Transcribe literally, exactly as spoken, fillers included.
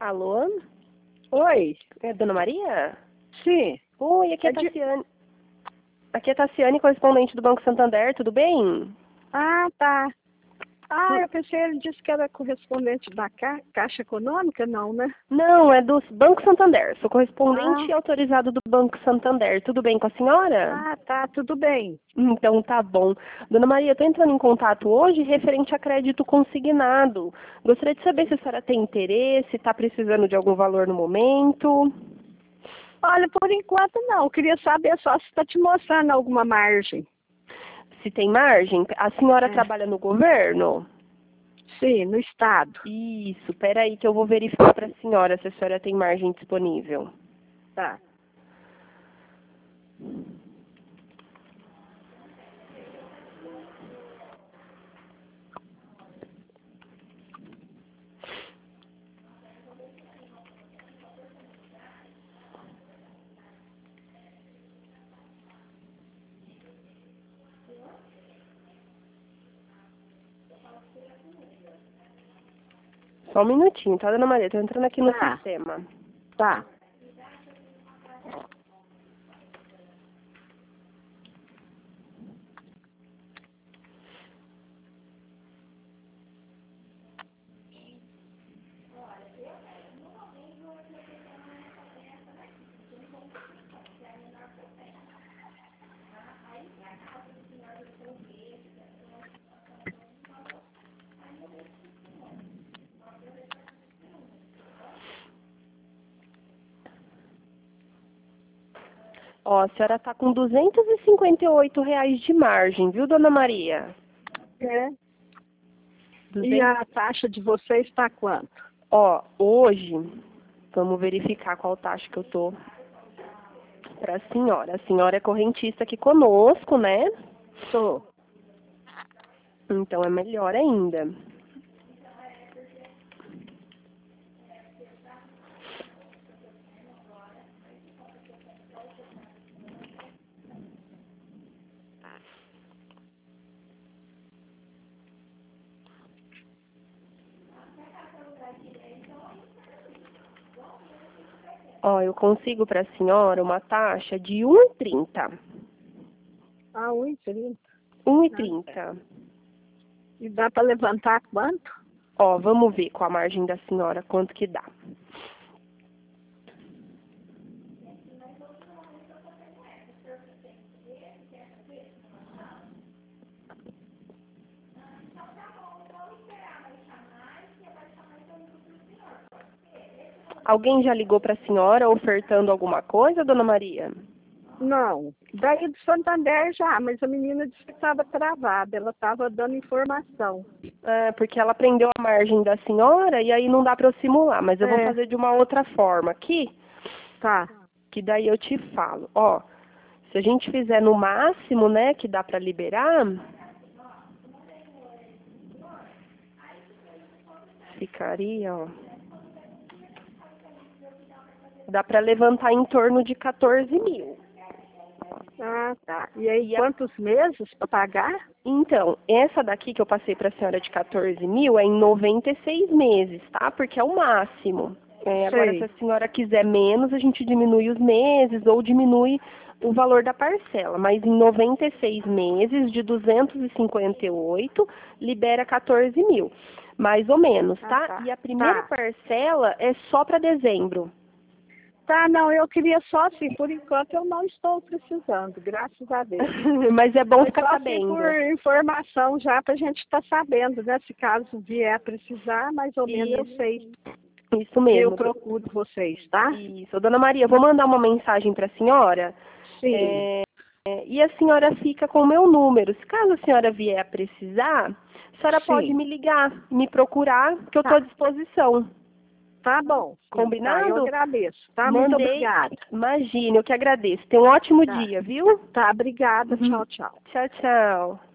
Alô? Oi. É Dona Maria? Sim. Oi, aqui é, É de- Tassiane. Aqui é Tassiane, correspondente do Banco Santander, tudo bem? Ah, tá. Ah, Tu- eu pensei, ele disse que era correspondente da Ca... Caixa Econômica, não, né? Não, é do Banco Santander. Sou correspondente Ah, autorizado do Banco Santander. Tudo bem com a senhora? ah, tá, tudo bem. Então tá bom. Dona Maria, estou entrando em contato hoje referente a crédito consignado. Gostaria de saber se a senhora tem interesse, está precisando de algum valor no momento. Olha, por enquanto não. Eu queria saber só se está te mostrando alguma margem. Se tem margem, a senhora É. trabalha no governo? Sim, no Estado. Isso, peraí que eu vou verificar para a senhora se a senhora tem margem disponível. Tá. Só um minutinho, tá, Dona Maria? Tô entrando aqui no Tá. sistema. Tá. Ó, a senhora tá com duzentos e cinquenta e oito reais de margem, viu, Dona Maria? É. E duzentos... a taxa de vocês está quanto? Ó, hoje, vamos verificar qual taxa que eu tô para a senhora. A senhora é correntista aqui conosco, né? Sou. Então é melhor ainda. Ó, eu consigo para a senhora uma taxa de um e trinta. Ah, um e trinta. um e Ah, trinta. E dá para levantar quanto? Ó, vamos ver com a margem da senhora quanto que dá. Alguém já ligou para a senhora ofertando alguma coisa, Dona Maria? Não, daí do Santander já, mas a menina disse que estava travada, ela estava dando informação. É, porque ela prendeu a margem da senhora e aí não dá para eu simular, mas eu vou É, fazer de uma outra forma aqui, tá, que daí eu te falo. Ó, se a gente fizer no máximo, né, que dá para liberar, ficaria, ó, dá para levantar em torno de quatorze mil. ah, tá. E aí, E a- quantos meses para pagar? Então, essa daqui que eu passei para a senhora de quatorze mil é em noventa e seis meses, tá? Porque é o máximo. É, agora, se Sei. a senhora quiser menos, a gente diminui os meses ou diminui o valor da parcela. Mas em noventa e seis meses, de duzentos e cinquenta e oito, libera quatorze mil. Mais ou menos, Ah, tá? tá. E a primeira Tá. parcela é só para dezembro. Tá, não, eu queria só assim, por enquanto eu não estou precisando, graças a Deus. Mas é bom Mas ficar só assim por sabendo. informação já para a gente estar sabendo, né? Se caso vier a precisar, mais ou menos eu Isso, sei isso que eu mesmo. procuro vocês, tá? Isso. Dona Maria, vou mandar uma mensagem para a senhora. Sim, É, é, e a senhora fica com o meu número. Se caso a senhora vier a precisar, a senhora pode sim. me ligar, me procurar, que eu estou à Tá. disposição. Tá bom. Sim, tá, eu Combinado? agradeço, tá? Muito Mandei. obrigada. Imagine, eu que agradeço. Tenha um ótimo Tá. dia, viu? Tá, obrigada. Tchau, tchau. Tchau, tchau.